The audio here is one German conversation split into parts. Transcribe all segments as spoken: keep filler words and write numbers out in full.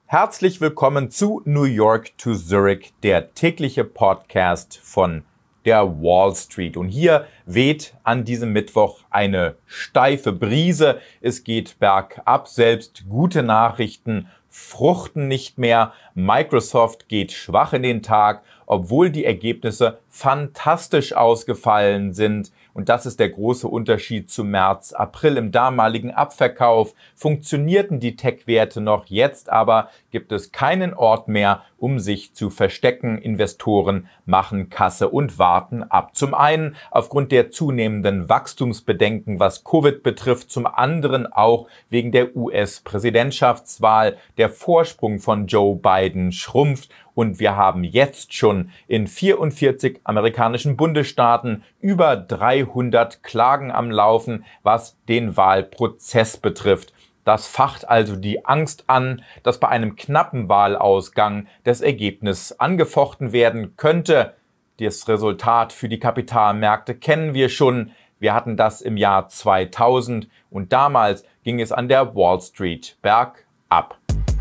Herzlich willkommen zu New York to Zurich, der tägliche Podcast von der Wall Street. Und hier weht an diesem Mittwoch eine steife Brise. Es geht bergab, selbst gute Nachrichten fruchten nicht mehr. Microsoft geht schwach in den Tag, obwohl die Ergebnisse fantastisch ausgefallen sind. Und das ist der große Unterschied zu März, April. Im damaligen Abverkauf funktionierten die Tech-Werte noch. Jetzt aber gibt es keinen Ort mehr, um sich zu verstecken. Investoren machen Kasse und warten ab. Zum einen aufgrund der zunehmenden Wachstumsbedenken, was Covid betrifft. Zum anderen auch wegen der U S-Präsidentschaftswahl. Der Vorsprung von Joe Biden schrumpft. Und wir haben jetzt schon in vierundvierzig amerikanischen Bundesstaaten über dreihundert Klagen am Laufen, was den Wahlprozess betrifft. Das facht also die Angst an, dass bei einem knappen Wahlausgang das Ergebnis angefochten werden könnte. Das Resultat für die Kapitalmärkte kennen wir schon. Wir hatten das im Jahr zweitausend und damals ging es an der Wall Street bergab.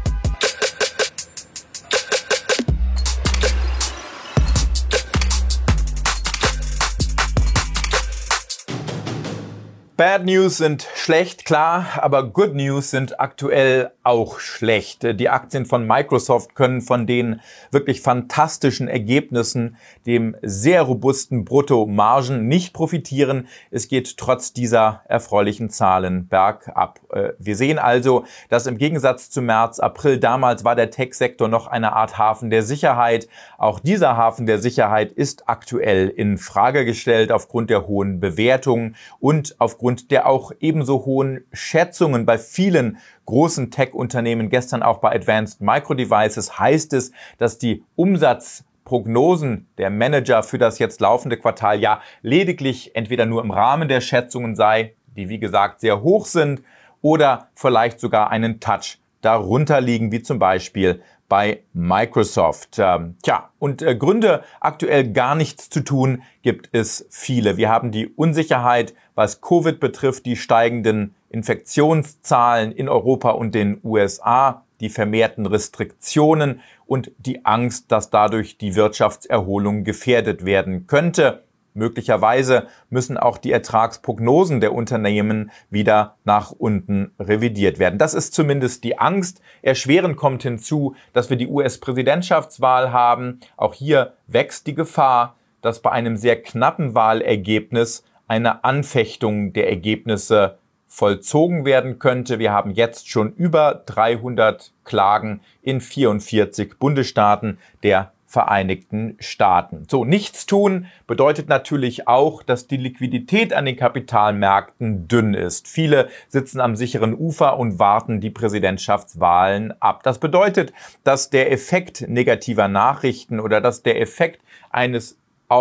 Bad News sind schlecht, klar, aber Good News sind aktuell auch schlecht. Die Aktien von Microsoft können von den wirklich fantastischen Ergebnissen, dem sehr robusten Bruttomargen nicht profitieren. Es geht trotz dieser erfreulichen Zahlen bergab. Wir sehen also, dass im Gegensatz zu März, April, damals war der Tech-Sektor noch eine Art Hafen der Sicherheit. Auch dieser Hafen der Sicherheit ist aktuell in Frage gestellt aufgrund der hohen Bewertungen und aufgrund der auch ebenso hohen Schätzungen bei vielen großen Tech-Unternehmen. Gestern auch bei Advanced Micro Devices heißt es, dass die Umsatzprognosen der Manager für das jetzt laufende Quartal ja lediglich entweder nur im Rahmen der Schätzungen sei, die wie gesagt sehr hoch sind, oder vielleicht sogar einen Touch darunter liegen, wie zum Beispiel bei Microsoft. Ähm, tja, und äh, Gründe, aktuell gar nichts zu tun, gibt es viele. Wir haben die Unsicherheit, was Covid betrifft, die steigenden Infektionszahlen in Europa und den U S A, die vermehrten Restriktionen und die Angst, dass dadurch die Wirtschaftserholung gefährdet werden könnte. Möglicherweise müssen auch die Ertragsprognosen der Unternehmen wieder nach unten revidiert werden. Das ist zumindest die Angst. Erschwerend kommt hinzu, dass wir die U S-Präsidentschaftswahl haben. Auch hier wächst die Gefahr, dass bei einem sehr knappen Wahlergebnis eine Anfechtung der Ergebnisse vollzogen werden könnte. Wir haben jetzt schon über dreihundert Klagen in vierundvierzig Bundesstaaten der Vereinigten Staaten. So, nichts tun bedeutet natürlich auch, dass die Liquidität an den Kapitalmärkten dünn ist. Viele sitzen am sicheren Ufer und warten die Präsidentschaftswahlen ab. Das bedeutet, dass der Effekt negativer Nachrichten oder dass der Effekt eines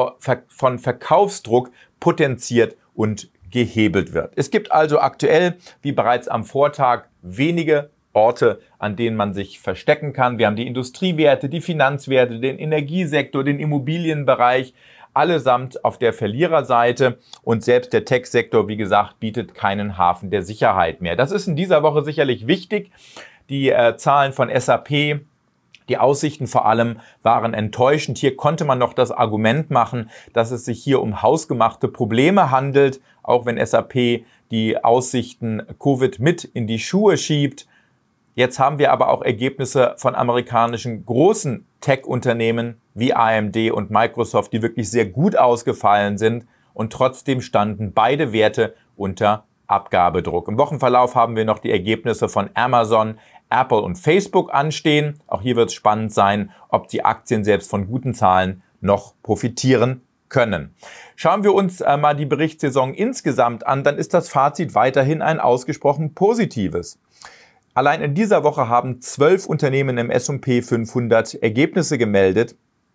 von Verkaufsdruck potenziert und gehebelt wird. Es gibt also aktuell, wie bereits am Vortag, wenige Orte, an denen man sich verstecken kann. Wir haben die Industriewerte, die Finanzwerte, den Energiesektor, den Immobilienbereich, allesamt auf der Verliererseite. Und selbst der Tech-Sektor, wie gesagt, bietet keinen Hafen der Sicherheit mehr. Das ist in dieser Woche sicherlich wichtig. Die äh, Zahlen von S A P, die Aussichten vor allem waren enttäuschend. Hier konnte man noch das Argument machen, dass es sich hier um hausgemachte Probleme handelt, auch wenn S A P die Aussichten Covid mit in die Schuhe schiebt. Jetzt haben wir aber auch Ergebnisse von amerikanischen großen Tech-Unternehmen wie A M D und Microsoft, die wirklich sehr gut ausgefallen sind und trotzdem standen beide Werte unter Abgabedruck. Im Wochenverlauf haben wir noch die Ergebnisse von Amazon, Apple und Facebook anstehen. Auch hier wird es spannend sein, ob die Aktien selbst von guten Zahlen noch profitieren können. Schauen wir uns äh, mal die Berichtssaison insgesamt an, dann ist das Fazit weiterhin ein ausgesprochen positives. Allein in dieser Woche haben zwölf Unternehmen im S und P fünfhundert Ergebnisse gemeldet.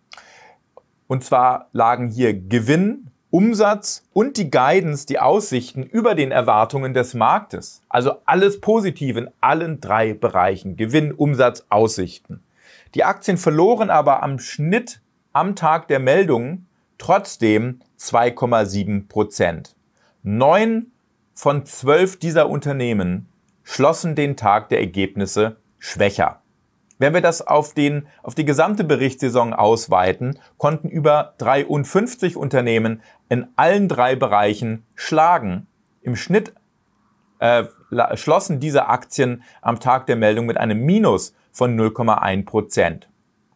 Und zwar lagen hier Gewinn, Umsatz und die Guidance, die Aussichten über den Erwartungen des Marktes. Also alles positiv in allen drei Bereichen. Gewinn, Umsatz, Aussichten. Die Aktien verloren aber am Schnitt am Tag der Meldungen trotzdem zwei Komma sieben Prozent. Neun von zwölf dieser Unternehmen schlossen den Tag der Ergebnisse schwächer. Wenn wir das auf, den, auf die gesamte Berichtssaison ausweiten, konnten über dreiundfünfzig Unternehmen in allen drei Bereichen schlagen. Im Schnitt äh, schlossen diese Aktien am Tag der Meldung mit einem Minus von null Komma eins Prozent.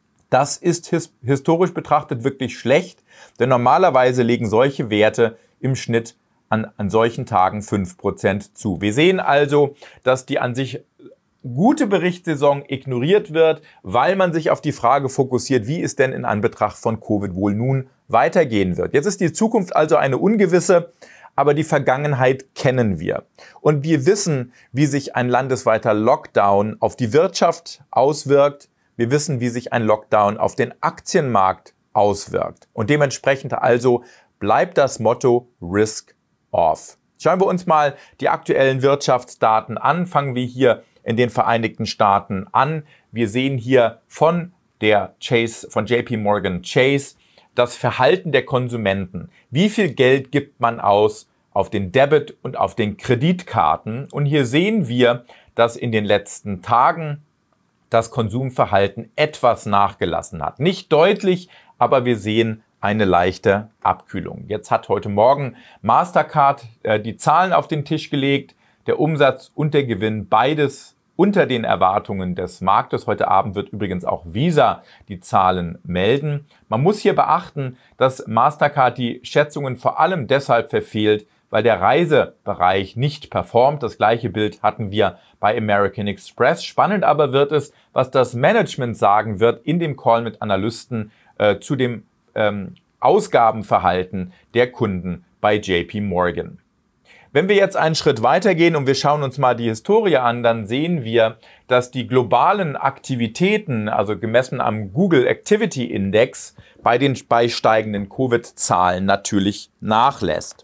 Das ist his- historisch betrachtet wirklich schlecht, denn normalerweise legen solche Werte im Schnitt an, an solchen Tagen fünf Prozent zu. Wir sehen also, dass die an sich gute Berichtssaison ignoriert wird, weil man sich auf die Frage fokussiert, wie es denn in Anbetracht von Covid wohl nun weitergehen wird. Jetzt ist die Zukunft also eine ungewisse, aber die Vergangenheit kennen wir. Und wir wissen, wie sich ein landesweiter Lockdown auf die Wirtschaft auswirkt. Wir wissen, wie sich ein Lockdown auf den Aktienmarkt auswirkt. Und dementsprechend also bleibt das Motto Risk Off. Schauen wir uns mal die aktuellen Wirtschaftsdaten an. Fangen wir hier in den Vereinigten Staaten an. Wir sehen hier von der Chase, von J P Morgan Chase, das Verhalten der Konsumenten. Wie viel Geld gibt man aus auf den Debit- und auf den Kreditkarten? Und hier sehen wir, dass in den letzten Tagen das Konsumverhalten etwas nachgelassen hat. Nicht deutlich, aber wir sehen eine leichte Abkühlung. Jetzt hat heute Morgen Mastercard äh, die Zahlen auf den Tisch gelegt. Der Umsatz und der Gewinn, beides unter den Erwartungen des Marktes. Heute Abend wird übrigens auch Visa die Zahlen melden. Man muss hier beachten, dass Mastercard die Schätzungen vor allem deshalb verfehlt, weil der Reisebereich nicht performt. Das gleiche Bild hatten wir bei American Express. Spannend aber wird es, was das Management sagen wird in dem Call mit Analysten äh, zu dem ähm, Ausgabenverhalten der Kunden bei J P Morgan. Wenn wir jetzt einen Schritt weitergehen und wir schauen uns mal die Historie an, dann sehen wir, dass die globalen Aktivitäten, also gemessen am Google Activity Index, bei den bei steigenden Covid-Zahlen natürlich nachlässt.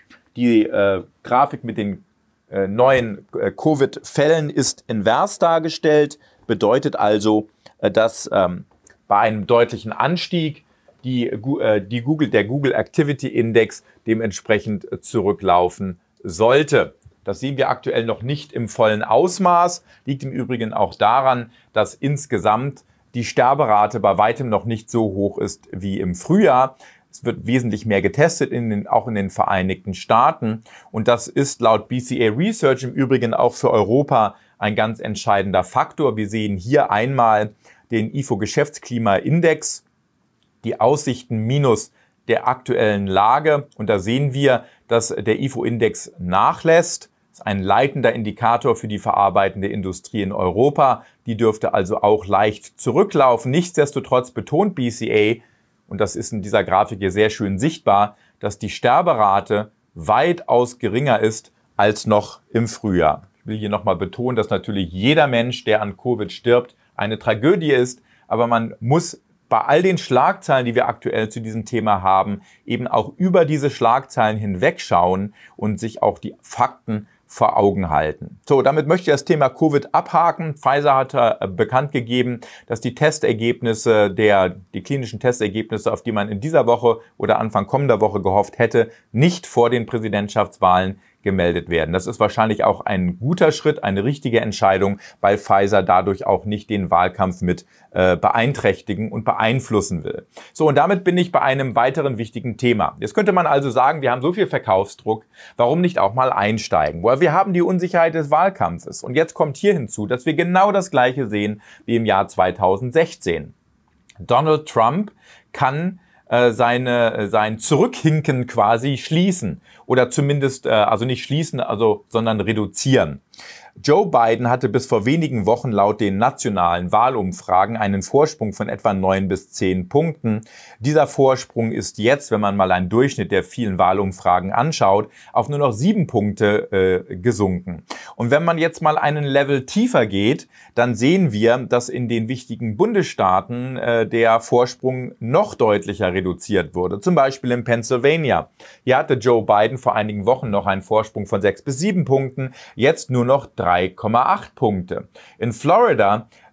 Die äh, Grafik mit den äh, neuen äh, Covid-Fällen ist invers dargestellt, bedeutet also, äh, dass ähm, bei einem deutlichen Anstieg die, äh, die Google, der Google Activity Index dementsprechend äh, zurücklaufen sollte. Das sehen wir aktuell noch nicht im vollen Ausmaß, liegt im Übrigen auch daran, dass insgesamt die Sterberate bei weitem noch nicht so hoch ist wie im Frühjahr. Es wird wesentlich mehr getestet, in den, auch in den Vereinigten Staaten. Und das ist laut B C A Research im Übrigen auch für Europa ein ganz entscheidender Faktor. Wir sehen hier einmal den I F O-Geschäftsklima-Index, die Aussichten minus der aktuellen Lage. Und da sehen wir, dass der I F O-Index nachlässt. Das ist ein leitender Indikator für die verarbeitende Industrie in Europa. Die dürfte also auch leicht zurücklaufen. Nichtsdestotrotz betont B C A, und das ist in dieser Grafik hier sehr schön sichtbar, dass die Sterberate weitaus geringer ist als noch im Frühjahr. Ich will hier nochmal betonen, dass natürlich jeder Mensch, der an Covid stirbt, eine Tragödie ist, aber man muss bei all den Schlagzeilen, die wir aktuell zu diesem Thema haben, eben auch über diese Schlagzeilen hinwegschauen und sich auch die Fakten vor Augen halten. So, damit möchte ich das Thema Covid abhaken. Pfizer hat äh, bekannt gegeben, dass die Testergebnisse, der, die klinischen Testergebnisse, auf die man in dieser Woche oder Anfang kommender Woche gehofft hätte, nicht vor den Präsidentschaftswahlen gemeldet werden. Das ist wahrscheinlich auch ein guter Schritt, eine richtige Entscheidung, weil Pfizer dadurch auch nicht den Wahlkampf mit äh, beeinträchtigen und beeinflussen will. So, und damit bin ich bei einem weiteren wichtigen Thema. Jetzt könnte man also sagen, wir haben so viel Verkaufsdruck, warum nicht auch mal einsteigen? Well, wir haben die Unsicherheit des Wahlkampfes. Und jetzt kommt hier hinzu, dass wir genau das Gleiche sehen wie im Jahr zweitausendsechzehn. Donald Trump kann seine sein Zurückhinken quasi schließen oder zumindest äh, also nicht schließen, also sondern reduzieren. Joe Biden hatte bis vor wenigen Wochen laut den nationalen Wahlumfragen einen Vorsprung von etwa neun bis zehn Punkten. Dieser Vorsprung ist jetzt, wenn man mal einen Durchschnitt der vielen Wahlumfragen anschaut, auf nur noch sieben Punkte äh, gesunken. Und wenn man jetzt mal einen Level tiefer geht, dann sehen wir, dass in den wichtigen Bundesstaaten äh, der Vorsprung noch deutlicher reduziert wurde. Zum Beispiel in Pennsylvania. Hier hatte Joe Biden vor einigen Wochen noch einen Vorsprung von sechs bis sieben Punkten, jetzt nur noch drei Komma acht Punkte. In Florida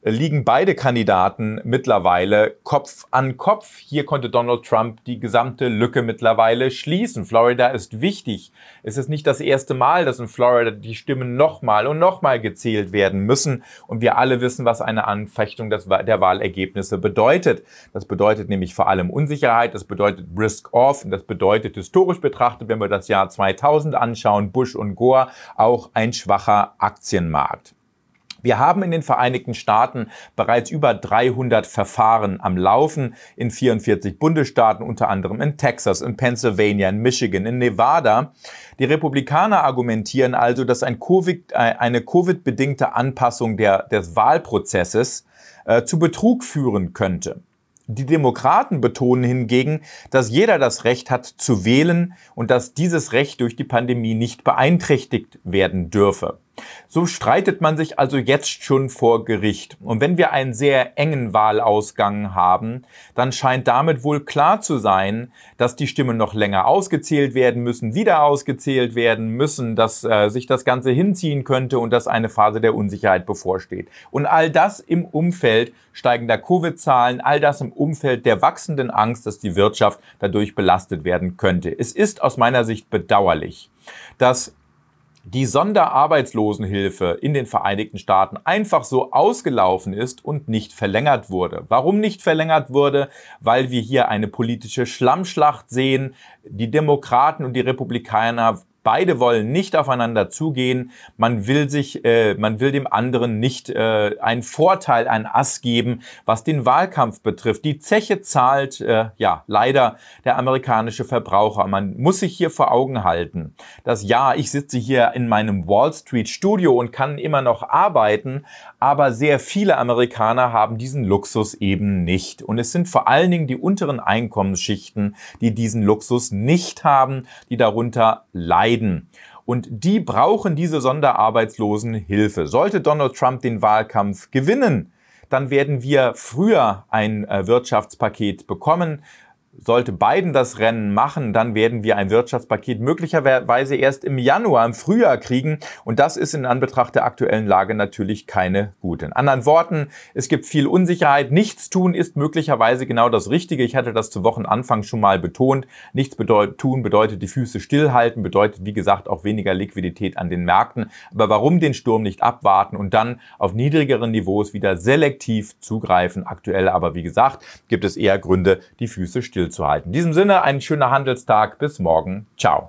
liegen beide Kandidaten mittlerweile Kopf an Kopf. Hier konnte Donald Trump die gesamte Lücke mittlerweile schließen. Florida ist wichtig. Es ist nicht das erste Mal, dass in Florida die Stimmen nochmal und nochmal gezählt werden müssen. Und wir alle wissen, was eine Anfechtung des, der Wahlergebnisse bedeutet. Das bedeutet nämlich vor allem Unsicherheit, das bedeutet Risk-Off und das bedeutet historisch betrachtet, wenn wir das Jahr zweitausend anschauen, Bush und Gore, auch ein schwacher Aktienmarkt. Wir haben in den Vereinigten Staaten bereits über dreihundert Verfahren am Laufen in vierundvierzig Bundesstaaten, unter anderem in Texas, in Pennsylvania, in Michigan, in Nevada. Die Republikaner argumentieren also, dass ein Covid, eine Covid-bedingte Anpassung der, des Wahlprozesses äh, zu Betrug führen könnte. Die Demokraten betonen hingegen, dass jeder das Recht hat zu wählen und dass dieses Recht durch die Pandemie nicht beeinträchtigt werden dürfe. So streitet man sich also jetzt schon vor Gericht. Und wenn wir einen sehr engen Wahlausgang haben, dann scheint damit wohl klar zu sein, dass die Stimmen noch länger ausgezählt werden müssen, wieder ausgezählt werden müssen, dass äh, sich das Ganze hinziehen könnte und dass eine Phase der Unsicherheit bevorsteht. Und all das im Umfeld steigender Covid-Zahlen, all das im Umfeld der wachsenden Angst, dass die Wirtschaft dadurch belastet werden könnte. Es ist aus meiner Sicht bedauerlich, dass die Sonderarbeitslosenhilfe in den Vereinigten Staaten einfach so ausgelaufen ist und nicht verlängert wurde. Warum nicht verlängert wurde? Weil wir hier eine politische Schlammschlacht sehen. Die Demokraten und die Republikaner, beide wollen nicht aufeinander zugehen. Man will sich, äh, man will dem anderen nicht äh, einen Vorteil, einen Ass geben, was den Wahlkampf betrifft. Die Zeche zahlt, äh, ja, leider der amerikanische Verbraucher. Man muss sich hier vor Augen halten, dass ja, ich sitze hier in meinem Wall Street Studio und kann immer noch arbeiten, aber sehr viele Amerikaner haben diesen Luxus eben nicht. Und es sind vor allen Dingen die unteren Einkommensschichten, die diesen Luxus nicht haben, die darunter leiden. Und die brauchen diese Sonderarbeitslosenhilfe. Sollte Donald Trump den Wahlkampf gewinnen, dann werden wir früher ein äh, Wirtschaftspaket bekommen. Sollte Biden das Rennen machen, dann werden wir ein Wirtschaftspaket möglicherweise erst im Januar, im Frühjahr kriegen. Und das ist in Anbetracht der aktuellen Lage natürlich keine gute. In anderen Worten, es gibt viel Unsicherheit. Nichts tun ist möglicherweise genau das Richtige. Ich hatte das zu Wochenanfang schon mal betont. Nichts bedeut- tun bedeutet die Füße stillhalten, bedeutet wie gesagt auch weniger Liquidität an den Märkten. Aber warum den Sturm nicht abwarten und dann auf niedrigeren Niveaus wieder selektiv zugreifen? Aktuell aber wie gesagt, gibt es eher Gründe, die Füße stillhalten zu halten. In diesem Sinne, ein schöner Handelstag. Bis morgen. Ciao.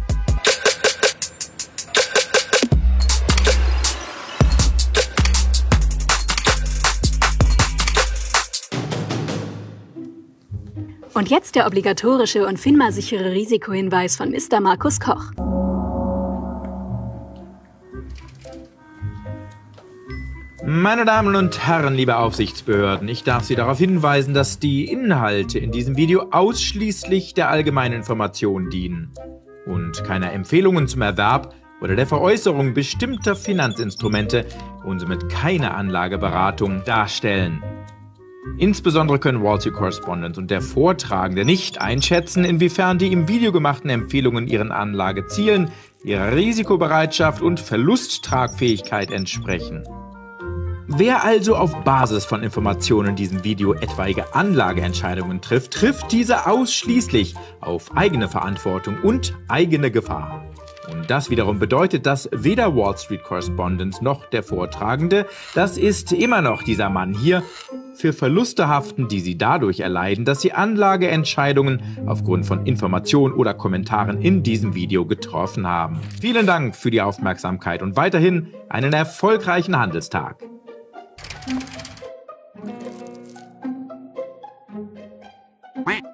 Und jetzt der obligatorische und FINMA-sichere Risikohinweis von Mister Markus Koch. Meine Damen und Herren, liebe Aufsichtsbehörden, ich darf Sie darauf hinweisen, dass die Inhalte in diesem Video ausschließlich der allgemeinen Information dienen und keine Empfehlungen zum Erwerb oder der Veräußerung bestimmter Finanzinstrumente und somit keine Anlageberatung darstellen. Insbesondere können Wall Street Correspondent und der Vortragende nicht einschätzen, inwiefern die im Video gemachten Empfehlungen ihren Anlagezielen, ihrer Risikobereitschaft und Verlusttragfähigkeit entsprechen. Wer also auf Basis von Informationen in diesem Video etwaige Anlageentscheidungen trifft, trifft diese ausschließlich auf eigene Verantwortung und eigene Gefahr. Und das wiederum bedeutet, dass weder Wall Street Correspondent noch der Vortragende, das ist immer noch dieser Mann hier, für Verluste haften, die sie dadurch erleiden, dass sie Anlageentscheidungen aufgrund von Informationen oder Kommentaren in diesem Video getroffen haben. Vielen Dank für die Aufmerksamkeit und weiterhin einen erfolgreichen Handelstag. Quack.